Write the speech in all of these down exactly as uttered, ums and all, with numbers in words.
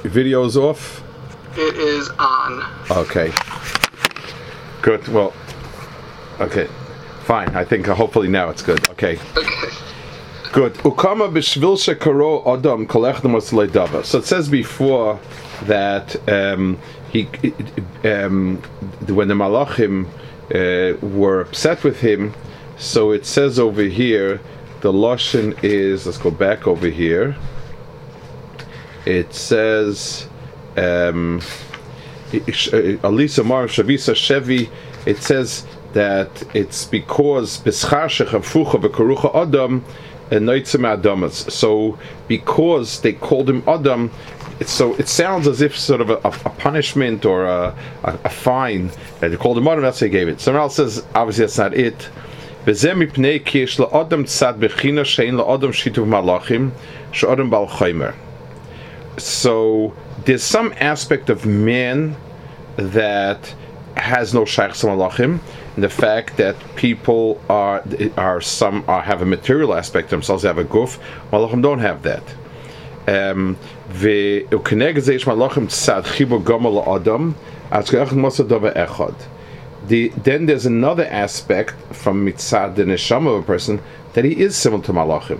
video's off? It is on. Okay. Good. Well, okay. Fine. I think uh, hopefully now it's good. Okay. Okay. Good. Ukama b'shvil shekaro adam kolechnamas leidava. So it says before that um, he, um, when the Malachim uh, were upset with him, so it says over here, the Lashon is, let's go back over here. It says, um, Alisa Mar Shavisa Shevi, it says that it's because B'schar shechafucha v'karucha Adam and noitzim Adamas. So because they called him Adam, it's, so it sounds as if sort of a, a punishment or a, a, a fine that they called him Adam. That's what they gave it. Someone else says obviously that's not it. V'zeh mipnei ki yesh la'adam tzad bechina she'en la'adam shituv malachim she'adam bal chaymer. So there's some aspect of man that has no shaykh malachim, and the fact that people are are some are have a material aspect themselves, they have a guf. Malachim don't have that. Um, the then there's another aspect from mitzad the neshama of a person that he is similar to malachim.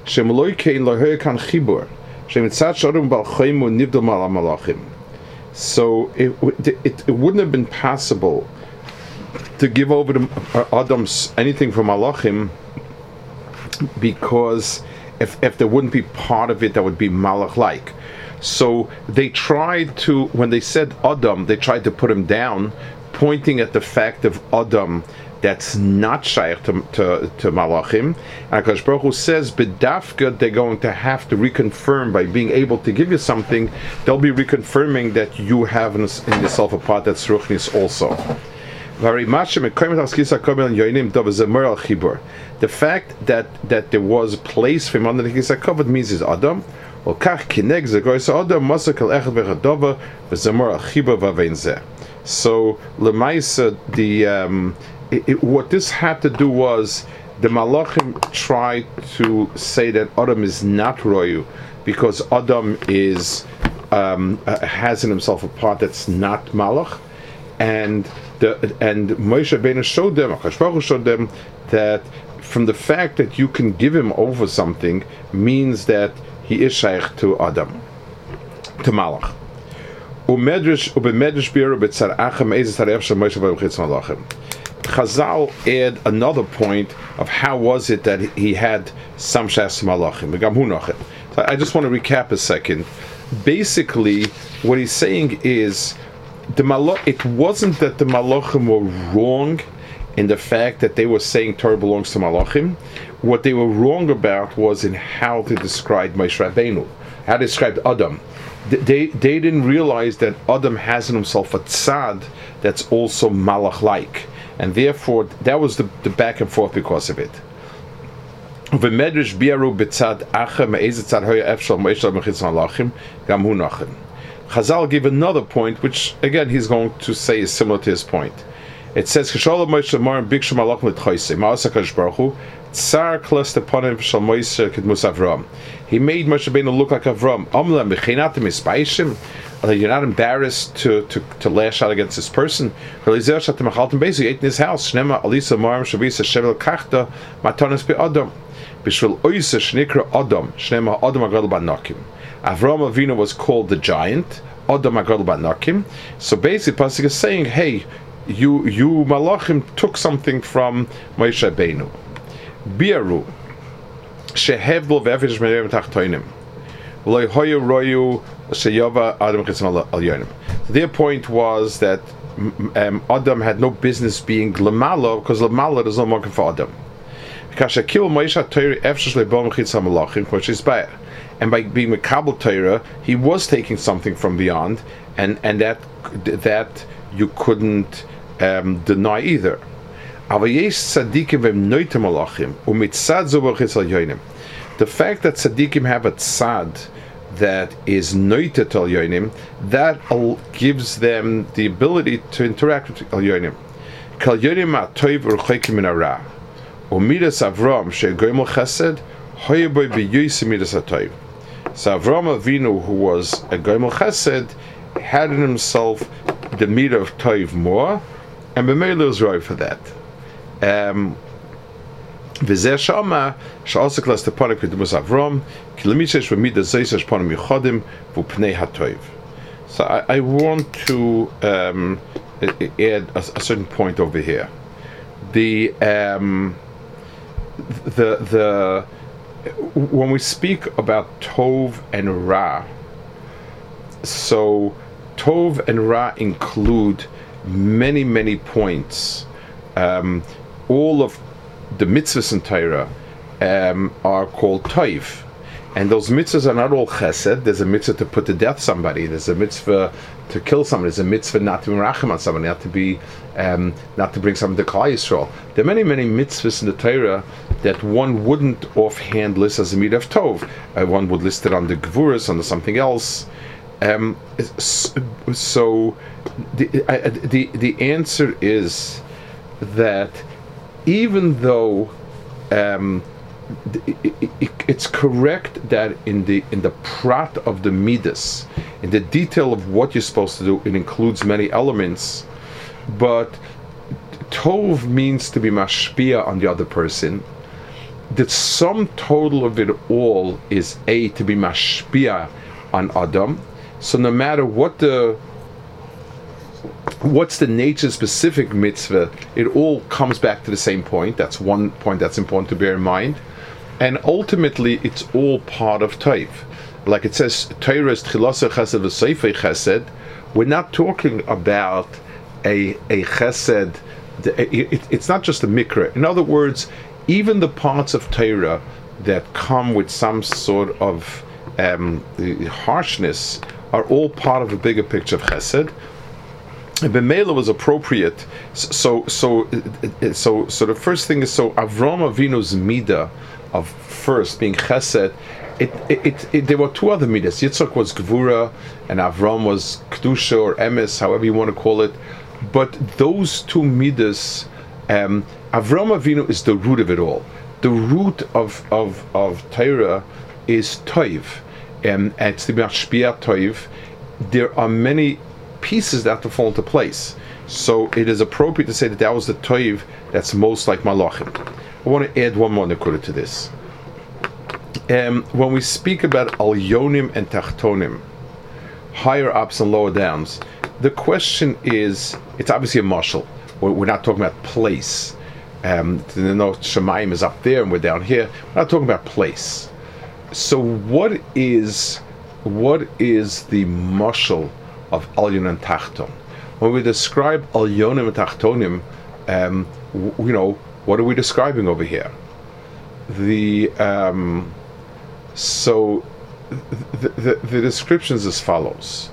So it, it it wouldn't have been possible to give over to Adam's anything from malachim, because if if there wouldn't be part of it that would be malach-like. So they tried to, when they said Adam, they tried to put him down, pointing at the fact of Adam that's not shaykh to, to, to malachim. And HaKadosh Baruch Hu says, b'dafka, they're going to have to reconfirm by being able to give you something. They'll be reconfirming that you have in, in yourself a part that's ruchnis also. The fact that that there was a place for him under the Kisakov means is Adam. So Lemaisa, the um, it, it, what this had to do was the Malachim tried to say that Adam is not Royu because Adam is um, uh, has in himself a part that's not Malach, and the and Moshe Rabbeinu showed them, HaKadosh Baruch Hu showed them that from the fact that you can give him over something means that he is shaykh to Adam, to Malach. Chazal add another point of how was it that he had some shas malachim. So I just want to recap a second. Basically, what he's saying is the malach. It wasn't that the malachim were wrong in the fact that they were saying Torah belongs to malachim. What they were wrong about was in how to describe Moshe Rabbeinu, how to describe Adam. They they didn't realize that Adam has in himself a tzad that's also malach-like, and therefore that was the, the back and forth because of it. Chazal give another point, which again he's going to say is similar to his point. It says, He made Moshe Rabbeinu look like Avram. You're not embarrassed to, to, to lash out against this person. He ate in his house. Avram Avinu was called the giant. So basically, Pasuk is saying, hey, you you Malachim took something from Moshe Rabbeinu. Biaru shehevlo ve'efesh me'em tachtoinim v'lo hoyu royu sheyova Adam chitzim al yonim. Their point was that um, Adam had no business being lemala because lemala is no more for Adam. Kashakil Moshe Torah efesh lebom chitzim malachim which is bad. And by being Mekabel Torah, he was taking something from beyond, and and that that you couldn't um, deny either. The fact that tzaddikim have a tzad that is noitet al yonim, that gives them the ability to interact with al yonim. Kal yonim atoiv urchaykim min hara, umidas Avram she'goyim al chesed hoyeboy b'yoysim midas atoiv. So Avram Avinu, who was a Goimel Chesed, had in himself the meter of Toiv more, and B'meila was right for that. Um, V'zeh shama she'asik las tepanim k'demus Avram ki l'mishesh v'mida zeisesh panim yichodim v'pnei hatoiv. So I, I want to um, add a, a certain point over here. The um, the the when we speak about Tov and Ra, so Tov and Ra include many many points. Um, all of the mitzvahs in Torah um, are called Tov. And those mitzvahs are not all chesed. There's a mitzvah to put to death somebody. There's a mitzvah to kill somebody. There's a mitzvah not to be merachem on somebody, not to be, um, not to bring somebody to Klal Yisrael. There are many, many mitzvahs in the Torah that one wouldn't offhand list as a mitzvah of tov. Uh, one would list it under gevuras, under something else. Um, so the, uh, the the answer is that even though um, It, it, it's correct that in the in the prat of the midas, in the detail of what you're supposed to do, it includes many elements, but tov means to be mashpia on the other person. The sum total of it all is a to be mashpia on Adam. So no matter what the what's the nature specific mitzvah, it all comes back to the same point. That's one point that's important to bear in mind. And ultimately, it's all part of Tov. Like it says, Torah is tchilasa chesed v'seifei chesed. We're not talking about a a chesed. It, it, it's not just a mikra. In other words, even the parts of Torah that come with some sort of um, harshness are all part of a bigger picture of chesed. And B'meila was appropriate. So, so, so, so the first thing is so Avram Avinu's midah of first being chesed, it, it, it, it, there were two other midas. Yitzchak was gvura, and Avram was kedusha or emes, however you want to call it. But those two midas, um, Avram Avinu is the root of it all. The root of of of Torah is toiv, um, and it's the mashpia toiv. There are many pieces that have to fall into place. So it is appropriate to say that that was the toiv that's most like malachim. I want to add one more nekuda to this. Um, when we speak about alyonim and tachtonim, higher ups and lower downs, the question is, it's obviously a mashal. We're, we're not talking about place. Um, you know, Shemayim is up there and we're down here. We're not talking about place. So what is what is the mashal of alyon and tachton? When we describe alyonim and tachtonim, um, w- you know, what are we describing over here? The um, so the, the the description is as follows.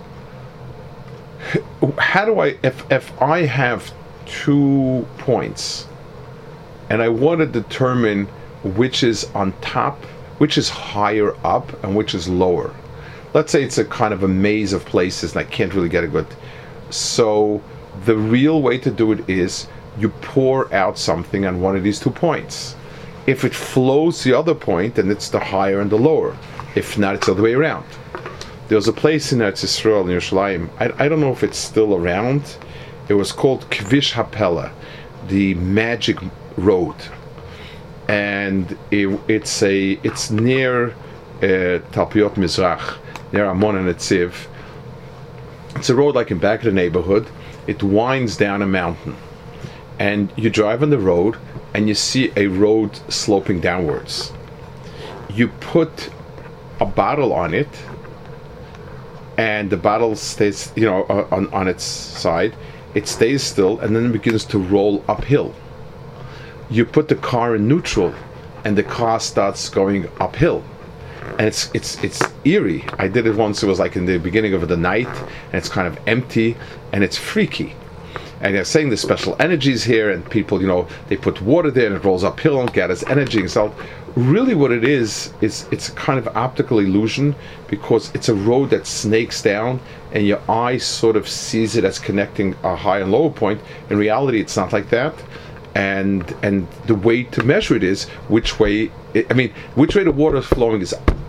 How do I, if if I have two points, and I want to determine which is on top, which is higher up, and which is lower? Let's say it's a kind of a maze of places, and I can't really get a good. So the real way to do it is you pour out something on one of these two points. If it flows the other point, then it's the higher and the lower. If not, it's the other way around. There was a place in Eretz Yisrael, in Yerushalayim, I, I don't know if it's still around. It was called Kvish Hapela, the magic road. And it, it's a it's near uh, Talpiot Mizrach, near Amon and Etziv. It's a road like in back of the neighborhood. It winds down a mountain. And you drive on the road, and you see a road sloping downwards. You put a bottle on it, and the bottle stays, you know, on, on its side. It stays still, and then it begins to roll uphill. You put the car in neutral, and the car starts going uphill. And it's it's it's eerie. I did it once. It was like in the beginning of the night, and it's kind of empty, and it's freaky. And they're saying there's special energies here, and people, you know, they put water there and it rolls uphill and gathers energy and so really what it is, is it's a kind of optical illusion, because it's a road that snakes down and your eye sort of sees it as connecting a high and lower point. In reality, it's not like that. And and the way to measure it is which way, I mean, which way the water is flowing is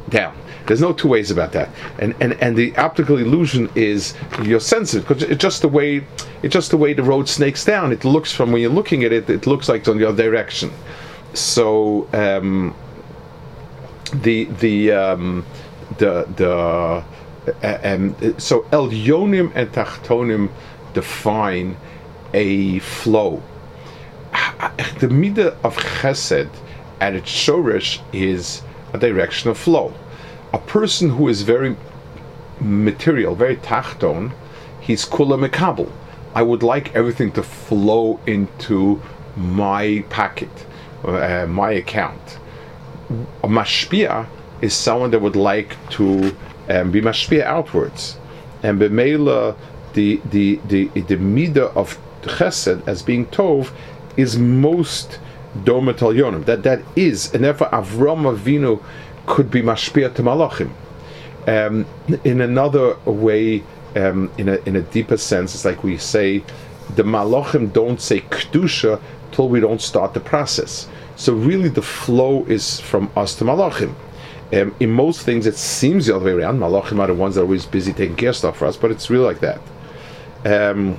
down. There's no two ways about that. And and, and the optical illusion is you're sensitive because it's just the way it's just the way the road snakes down. It looks from when you're looking at it, it looks like it's on the other direction. So um, the the um, the the uh, um, so Elyonim and Tachtonim define a flow. The midah of Chesed at its shorish is a direction of flow. A person who is very material, very tachton, he's kula mekabel. I would like everything to flow into my pocket, uh, my account. A mashpia is someone that would like to um, be mashpia outwards, and b'meila the the the the midah of Chesed as being tov is most domet yonim. That that is, and therefore Avram Avinu could be mashpia to malachim. Um, in another way, um, in a in a deeper sense, it's like we say, the malachim don't say kedusha till we don't start the process. So really, the flow is from us to malachim. Um, in most things, it seems the other way around. Malachim are the ones that are always busy taking care of stuff for us, but it's really like that. Um,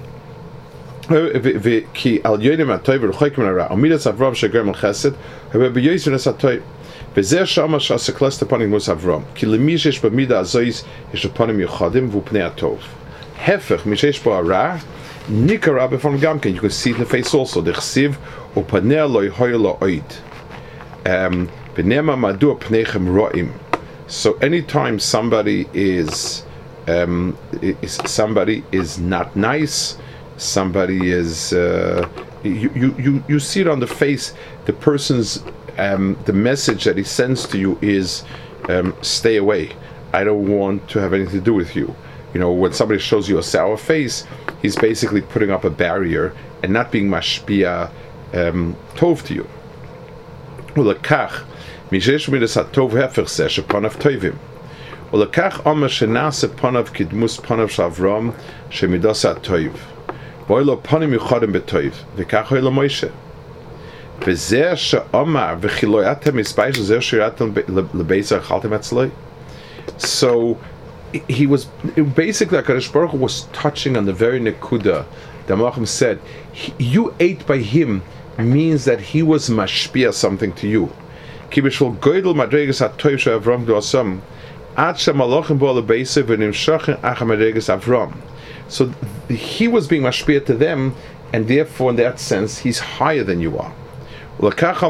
כי על יונים הטוב ורחוקים מן הרע, עמידת אברהם שגרם על חסד, ובביועז ונס הטוב. וזה שמה שהסקלסת הפנים מוס אברהם, כי למי שיש במידה הזויז יש הפנים מיוחדים והוא פני הטוב. הפך, מי שיש בו הרע, נקרא בפנים גם כן, you can see it in the face also, דכסיב, ופניה לא יהוי לו עויד. ונאמר מדוע פניכם רואים. So anytime somebody is, um, is somebody is not nice, somebody is uh, you, you you you see it on the face. The person's um, the message that he sends to you is um, stay away. I don't want to have anything to do with you. You know, when somebody shows you a sour face, he's basically putting up a barrier and not being mashpia um, tov to you. Ulakach mishesh midas hatov hefech zeh shepanav tovim. Ulakach omer shenase panav kidmus panav shavram shemidas hatov. ואילו פנים מיוחדים בטוב, וכך הוא למוישה. וזה שאומר, וכי לא יתם מספייש, זה שירתם לבייס אכלתם אצלוי. So, he was, basically, HaKadosh Baruch Hu was touching on the very nekuda. The Malachim said, you ate by him means that he was mashpia something to you. כי בשביל גודל מדרגס הטוב שאברהם דעשם, עד שהמלאכים בו לבייס ונמשכים אחר מדרגס אברהם. So he was being mashpia to them, and therefore, in that sense, he's higher than you are. So that's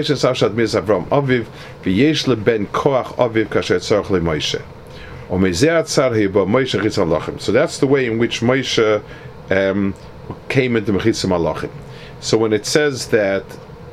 the way in which Moshe um, came into Mechitza Malachim. So when it says that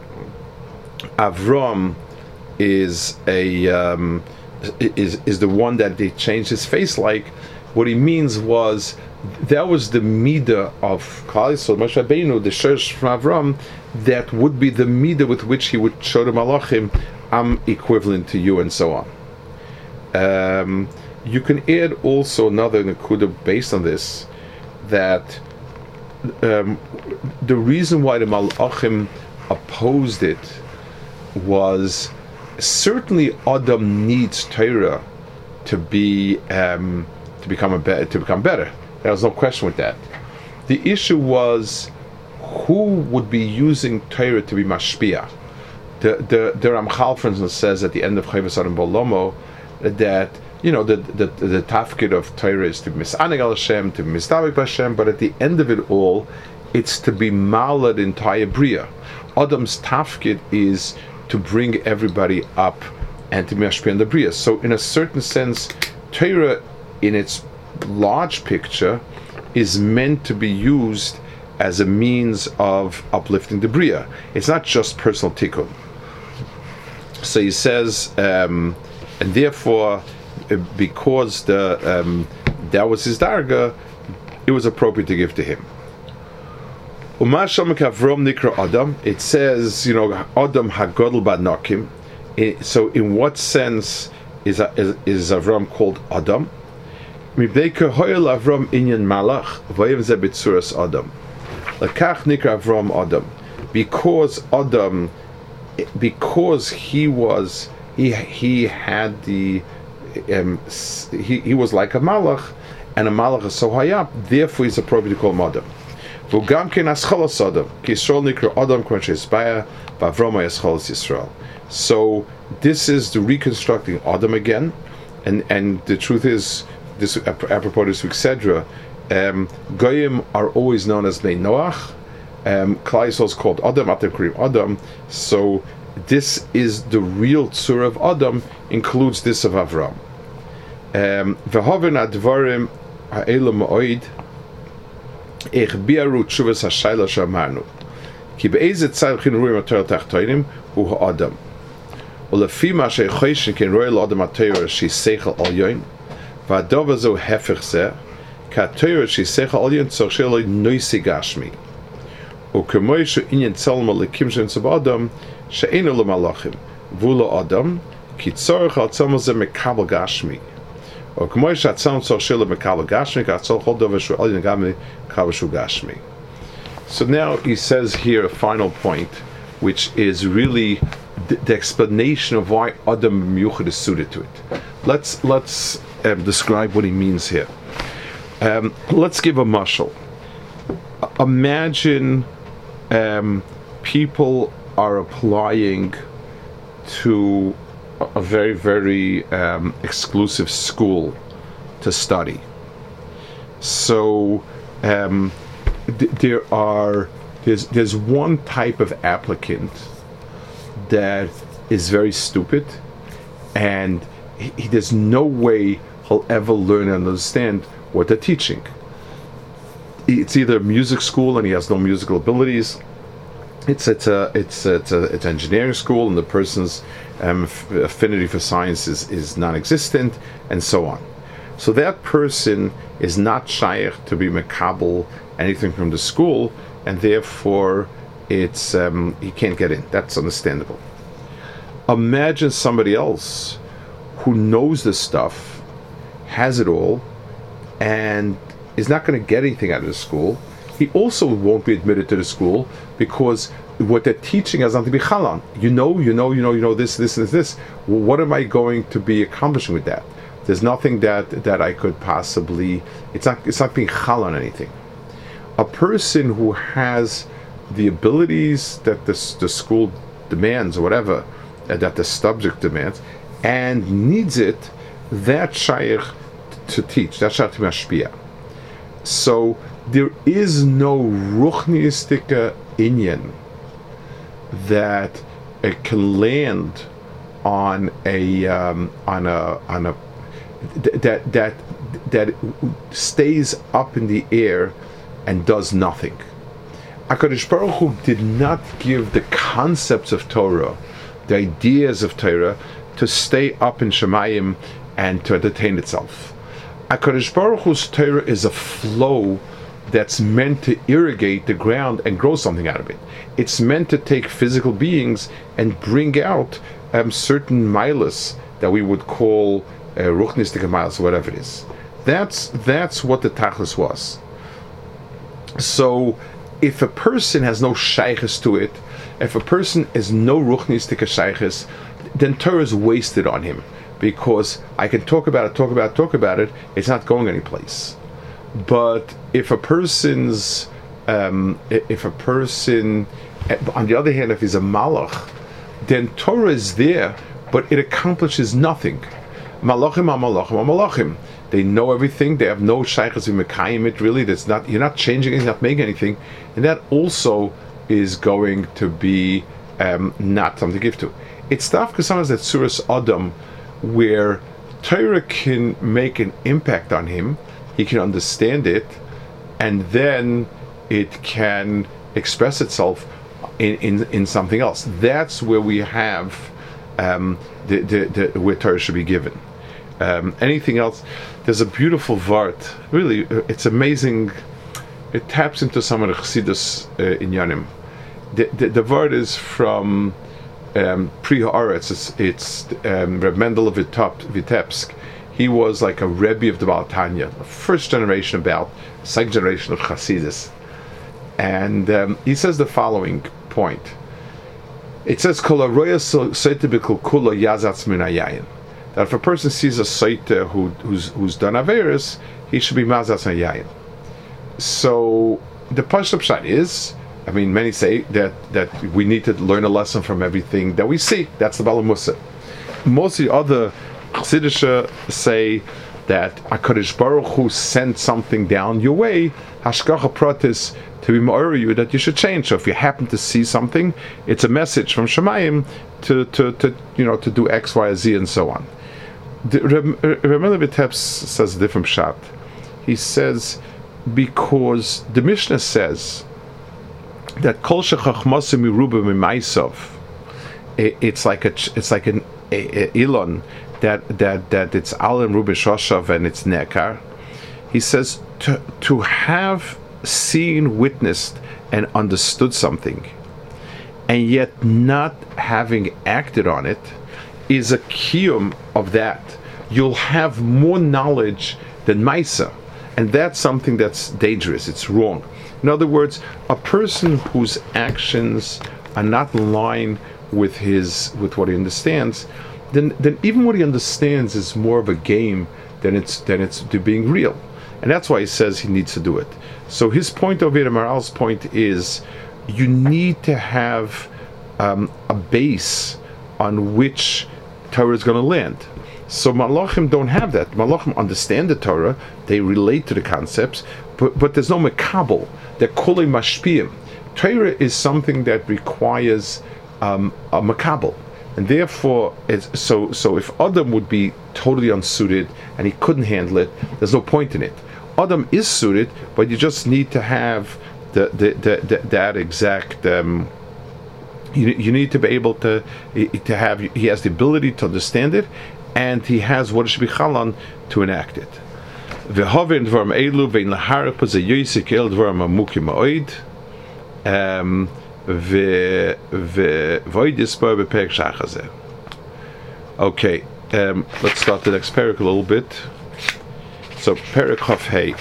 Avram is a um, is is the one that they changed his face like, what he means was, that was the midah of Klal Yisrael, Moshe Rabbeinu, the Shorsh from Avram, that would be the midah with which he would show the Malachim, I'm equivalent to you, and so on. Um, you can add also another nekuda based on this, that um, the reason why the Malachim opposed it was certainly Adam needs Torah to be um, to become a be- to become better. There was no question with that. The issue was who would be using Torah to be mashpia. The the the Ramchal, for instance, says at the end of Chayvus Adam Bolomo that, you know, the the the tafkid of Torah is to be misaneg al Hashem, to be mistabek Hashem, but at the end of it all, it's to be malad entire bria. Adam's tafkid is to bring everybody up and to be mashpia in the bria. So in a certain sense, Torah in its large picture is meant to be used as a means of uplifting the bria. It's not just personal tikkun. So he says, um, and therefore, because the um, that was his darga, it was appropriate to give to him. It says, you know, Adam hagodol badnakim. So in what sense is is, is Avram called Adam? Avram inyan malach vayim ze b'tzuras Adam. Lakach nikra Avram Adam, because Adam, because he was he he had the um, he, he was like a malach, and a malach is so high up, therefore he's appropriate to call him Adam. V'gam ken ascholos Adam, ki Yisrael nikra Adam k'man she'isbaya, v'avroma ascholos Yisrael. So this is the reconstructing Adam again, and and the truth is, this apropos this week Sedra, um, Goyim are always known as Bnei Noach. Um, Klal Yisrael is called Adam, Atem Kurim Adam. So this is the real tzur of Adam, includes this of Avram. V'hoven advarim ha'elu ma'oid ich biaru tshuvas ha'shayla she'amarnu ki be'ezeh tzayim chin ruim ha'torah tachtoinim hu ha'adam ulefi ma she'choyshin ken roel adam ha'torah she'seichel al yoin v'adov azo hefech zeh ka'torah she'seichel al yoin tzor she'eloi noisi gashmi ukemoi she'inyan tzelem alekim she'ntzab adam she'enu le'malachim v'ulo adam ki tzorach al tzelem zeh mekabel gashmi. So now he says here a final point, which is really the, the explanation of why Adam Miyuchad is suited to it. Let's let's um, describe what he means here. Um, let's give a mashal. Imagine um, people are applying to a very, very um, exclusive school to study. So um, th- there are there's there's one type of applicant that is very stupid, and he, he, there's no way he'll ever learn and understand what they're teaching. It's either music school and he has no musical abilities. It's it's a it's a, it's, a, it's an engineering school and the person's um, affinity for science is, is non-existent, and so on. So that person is not shaykh to be mekabel anything from the school, and therefore it's um, he can't get in. That's understandable. Imagine somebody else who knows this stuff, has it all, and is not going to get anything out of the school. He also won't be admitted to the school because what they're teaching has nothing to be chalan. You know, you know, you know, you know this, this, this, this. Well, what am I going to be accomplishing with that? There's nothing that that I could possibly. It's not. It's not being chal on anything. A person who has the abilities that the the school demands, or whatever, uh, that the subject demands, and needs it, that shaykh to teach. That shaykh to mashpia. So there is no ruchniistika inyan that it can land on a um, on a on a that that that stays up in the air and does nothing. HaKadosh Baruch Hu did not give the concepts of Torah, the ideas of Torah, to stay up in Shemayim and to entertain itself. HaKadosh Baruch Hu's Torah is a flow that's meant to irrigate the ground and grow something out of it. It's meant to take physical beings and bring out um, certain milas that we would call uh, ruchnistic milas, whatever it is. That's that's what the tachlis was. So, if a person has no shaykhis to it, if a person has no ruchnistic shaykhis, then Torah is wasted on him, because I can talk about it, talk about it, talk about it. It's not going anyplace. But if a person's, um, if a person, on the other hand, if he's a malach, then Torah is there, but it accomplishes nothing. Malachim are malachim are malachim. They know everything. They have no shaykhs in mekayim it really. That's not. You're not changing anything, not making anything, and that also is going to be um, not something to give to. It's dafka sometimes that Suras Adam, where Torah can make an impact on him. He can understand it, and then it can express itself in, in, in something else. That's where we have um, the, the, the where Torah should be given. Um, anything else? There's a beautiful vart. Really, it's amazing. It taps into some of the Chassidus uh, in Yanim. The, the, the vart is from um, Pri Haaretz. It's, it's um, Reb Mendel of Vitebsk. He was like a Rebbe of the Baal Tanya, the first generation about, second generation of Chassidus. And um, he says the following point. It says, that if a person sees a Saita who, who's who's done Averis, he should be Mazas and Yayin. So the Pashtup Pshat is, I mean, many say that, that we need to learn a lesson from everything that we see. That's the Bala Musa. Most of the other Chassidisha say that HaKadosh Baruch Hu sent something down your way, Hashgacha Pratis, to be ma'or you that you should change. So if you happen to see something, it's a message from Shemayim to, to, to you know to do X, Y, Z, and so on. Ramela Vitebs says a different shot. He says because the Mishnah says that Kol Shechachmasim Miruba Mimaisov, it's like a it's like an a, a Elon that that that it's Al and Ruben Shoshav and it's Nekar. He says to to have seen, witnessed, and understood something, and yet not having acted on it, is a kiyum of that. You'll have more knowledge than Maisa, and that's something that's dangerous. It's wrong. In other words, a person whose actions are not in line with his with what he understands, then then even what he understands is more of a game than it's than it's to being real, and that's why he says he needs to do it. So his point over here, Maral's point is, you need to have um, a base on which Torah is going to land. So Malachim don't have that. Malachim understand the Torah, they relate to the concepts, but, but there's no mekabel. They're kulei mashpiyim. Torah is something that requires um, a mekabel. And therefore, it's, so so if Adam would be totally unsuited and he couldn't handle it, there's no point in it. Adam is suited, but you just need to have the, the, the, the that exact. Um, you you need to be able to to have. He has the ability to understand it, and he has what it should be chalan to enact it. V'hovin dvarim elu vein laharap ze yisik el dvarim amukim ma'oid. Um, ve ve voidispa beperk shachazeh. Okay, um, let's start the next parak a little bit. So, Perek Chaf Hey.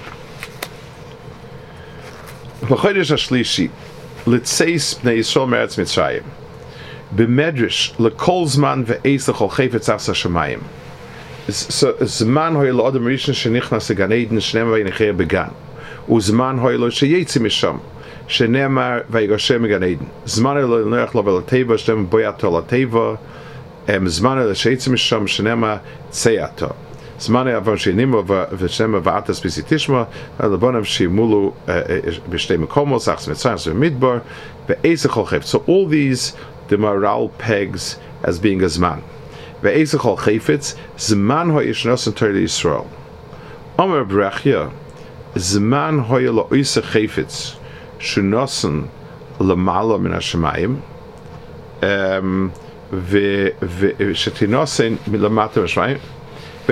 B'chodesh HaShlishi, L'tzeis Bnei Yisrael Meretz Mitzrayim, B'medrish, L'kol Zman V'eis L'chol Chayfetz Asa Shemayim. So, Zman Hoy L'odem Rishon Shenichnas Gan Eden Shneimar V'yinecher Began. U'Zman Hoy Lo Sheyetzi Misham, Sheneimar V'yigoshem Gan Eden. Zman Hoy Lo Nerech Lo V'Lateva, Shneimar Boyato Lateva, Zman Hoy Lo Sheyetzi Misham, Sheneimar Tzeyato. Zmane avon sheinimo v'shem v'atas b'sitishma l'bonav sheimulu b'shtei mekomos achs mitzayim midbar ve'ezechol chayfetz. So all these the moral pegs as being a zman. Ve'ezechol chayfetz zman ho'yishnos in Torah Yisrael. Omer brachya zman ho'yelo oise chayfetz shunosen l'mala min hashemayim ve'shetinosen milamata v'shmayim. So,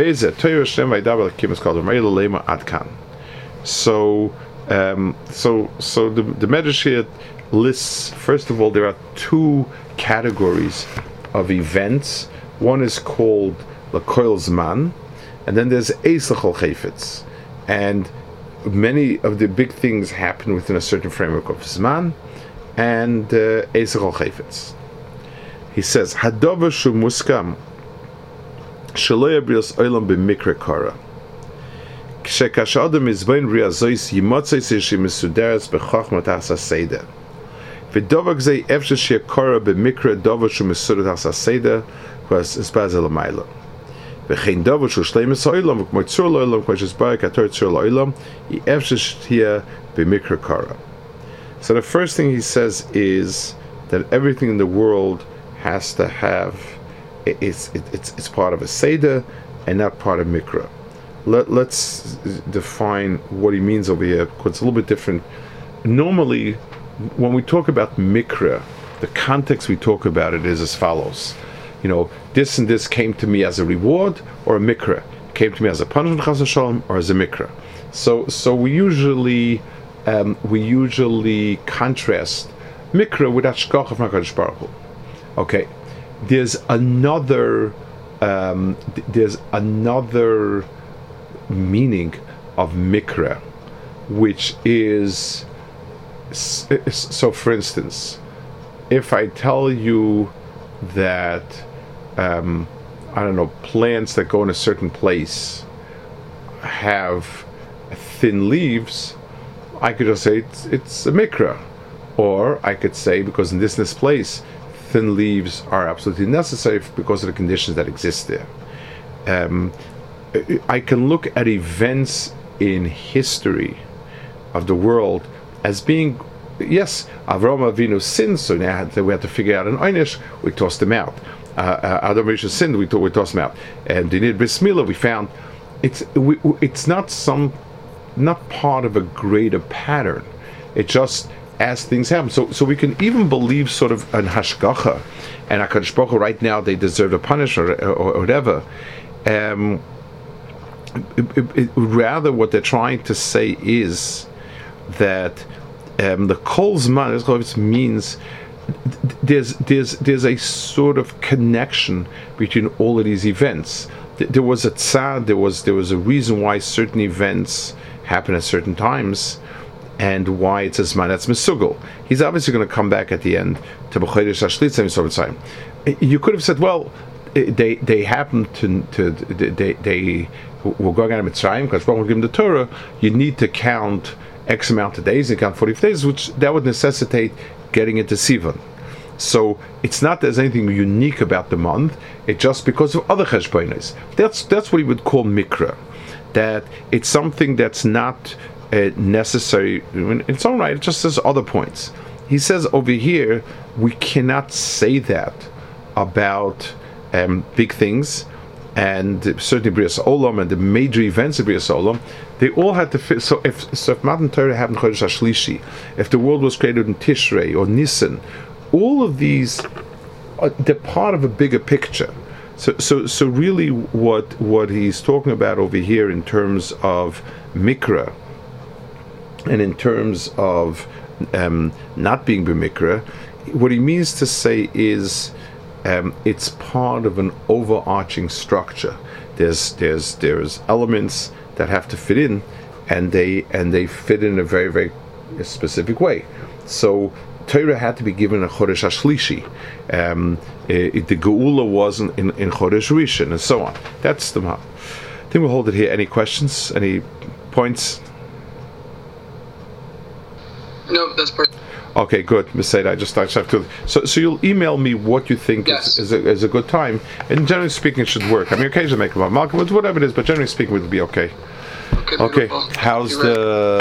um, so, so the the Medrash here lists. First of all, there are two categories of events. One is called L'Koil Zman, and then there's Eis L'Chol Chayfetz. And many of the big things happen within a certain framework of Zman and Eis L'Chol Chayfetz. He says, Hadover Shu Muskam. Shaloya brios olam b'mikra kara. Kshekash adam izbain riazois yimotzes ishi mesuderes b'chachmat hasa seder. V'dovak zei efshe shia kara b'mikra dovak shu mesudet hasa seder kwas espaz elamayla. V'chein dovak shu shleimus olam v'kmoy tzur lo'olam kwas esbar kator tzur lo'olam yi efshe shia b'mikra kara. So the first thing he says is that everything in the world has to have It's it's it's part of a seder and not part of mikra. Let let's define what he means over here, because it's a little bit different. Normally, when we talk about mikra, the context we talk about it is as follows: you know, this and this came to me as a reward or a mikra, came to me as a punishment, chas v'shalom, or as a mikra. So so we usually um, we usually contrast mikra with hashgacha from HaKadosh Baruch Hu. Okay. There's another um, there's another meaning of mikra, which is so. For instance, if I tell you that um, I don't know, plants that go in a certain place have thin leaves, I could just say it's, it's a mikra. Or I could say, because in this, this place, thin leaves are absolutely necessary because of the conditions that exist there. Um, I can look at events in history of the world as being, yes, Avraham Avinu sinned, so now had to, we had to figure out an einish, we tossed him out. Uh, uh, Adam Rishon sinned, we, we tossed him out. And they needed bris milah, we found it's we, it's not some not part of a greater pattern. It just as things happen. So so we can even believe sort of an hashgacha, and HaKadosh Baruch Hu right now they deserve a punishment or, or, or whatever. Um, it, it, it, rather, what they're trying to say is that um, the kol zman means there's there's there's a sort of connection between all of these events. There was a tzad, there was there was a reason why certain events happen at certain times, and why it's a zman that's mesugel. He's obviously going to come back at the end to b'chodesh hashlitza. You could have said, well, they they happen to to they they were going out of Mitzrayim because we're giving the Torah. You need to count X amount of days, you count forty days, which that would necessitate getting into Sivan. So it's not there's anything unique about the month. It's just because of other cheshbonos. That's that's what he would call mikra. That it's something that's not uh, necessary in its own right. It just says other points. He says over here we cannot say that about um, big things, and certainly Brias Olam and the major events of Brias Olam. They all had to fit. So if so if Matan Torah happened Chodesh Hashlishi, if the world was created in Tishrei or Nisan, all of these are, they're part of a bigger picture. So so so really, what what he's talking about over here in terms of mikra, and in terms of um, not being b'mikra, what he means to say is um, it's part of an overarching structure. There's there's there's elements that have to fit in, and they and they fit in a very very specific way. So Torah had to be given a Chodesh Hashlishi. Um, it, the Geula wasn't in, in Chodesh Rishon, and so on. That's the map. I think we'll hold it here. Any questions? Any points? No, that's perfect. Okay, good, Miz Said. I just I just have to. So, so you'll email me what you think Yes. is, is, a, is a good time, and generally speaking, it should work. I mean, occasionally make a Malcolm, whatever it is, but generally speaking, it'll be okay. Okay. Okay, beautiful. how's You're right. the